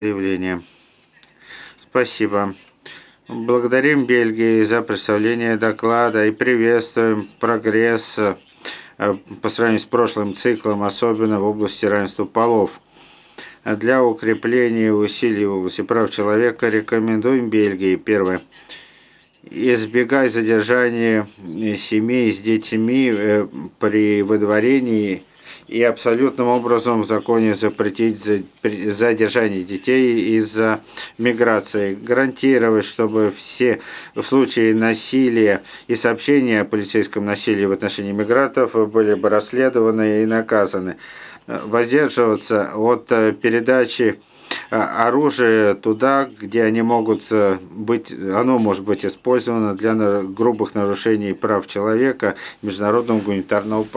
Заявление. Спасибо. Благодарим Бельгии за представление доклада и приветствуем прогресс по сравнению с прошлым циклом, особенно в области равенства полов. Для укрепления усилий в области прав человека рекомендуем Бельгии. Первое. Избегать задержания семей с детьми при выдворении и абсолютным образом в законе запретить задержание детей из-за миграции. Гарантировать, чтобы все в случае насилия и сообщения о полицейском насилии в отношении мигрантов были бы расследованы и наказаны. Воздерживаться от передачи оружие туда, где оно может быть использовано для грубых нарушений прав человека, международного гуманитарного права.